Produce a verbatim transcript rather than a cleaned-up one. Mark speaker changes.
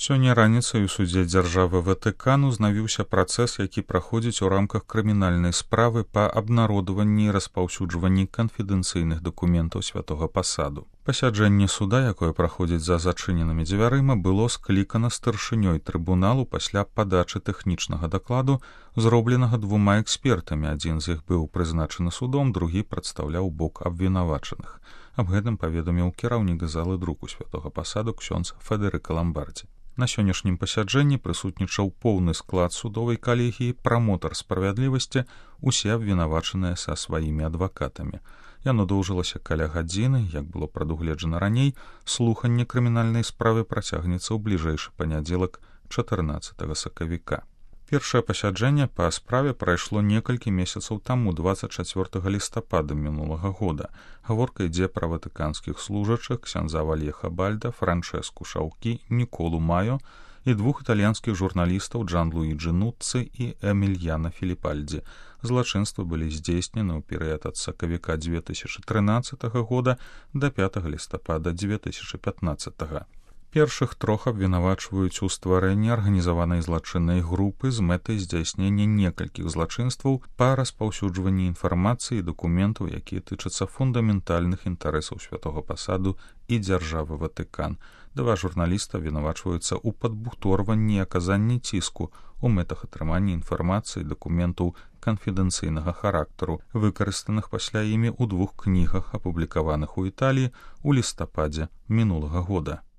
Speaker 1: Сёння раніцай у судзе дзяржавы Ватыкан узнавіўся працэс, які праходзіць у рамках крымінальнай справы па абнародаванні і распаўсюджванні канфідэнцыйных дакументаў святога пасаду. Пасяджэнне суда, якое праходзіць за зачыненымі дзвярыма, было склікана старшынёй трыбуналу пасля падачы тэхнічнага дакладу, зробленага двума экспертамі. Адзін з іх быў прызначаны судом, другі прадстаўляў бок абвінавачаных. Аб гэтым паведаміў кіраўнік залы друку святога пасаду ксёндз Федэрыка Ламбардзі. На сённяшнім пасяджэнні прысутнічаў поўны склад судовай калегіі, прамотар справядлівасці, усе абвінавачаныя са сваімі адвакатамі. Яно доўжылася каля гадзіны, як было прадугледжана раней, слуханне крымінальнай справы працягнецца ў бліжэйшы панядзелак чатырнаццатага сакавіка. Першае пасяджэнне па справе прайшло некалькі месяцаў таму, дваццаць чацвёртага лістапада мінулага года. Гаворка ідзе пра ватыканскіх служачых ксяндза Вальеха Бальда, Франчэску Шаўкі, Ніколу Маё і двух італьянскіх журналістаў Джан-Луіджі Нуцци і Эмільяна Філіпальдзі. Злачынствы былі здзейснены ў перыяд ад сакавіка дзве тысячы трынаццатага года да пятага лістапада дзве тысячы пятнаццатага. Першых трох абвінавачваюць у стварэнні арганізаванай злачыннай групы з мэтай здзяйснення некалькіх злачынстваў па распаўсюджванні інфармацыі і дакументаў, якія тычацца фундаментальных інтарэсаў святога пасаду і дзяржавы Ватыкан. Два журналіста абвінавачваюцца ў падбухторванні і аказанні ціску у мэтах атрымання інфармацыі і дакументаў канфідэнцыйнага характару, выкарыстаных пасля імі ў двух кнігах, апублікаваных у Італіі ў лістападзе мінулага года.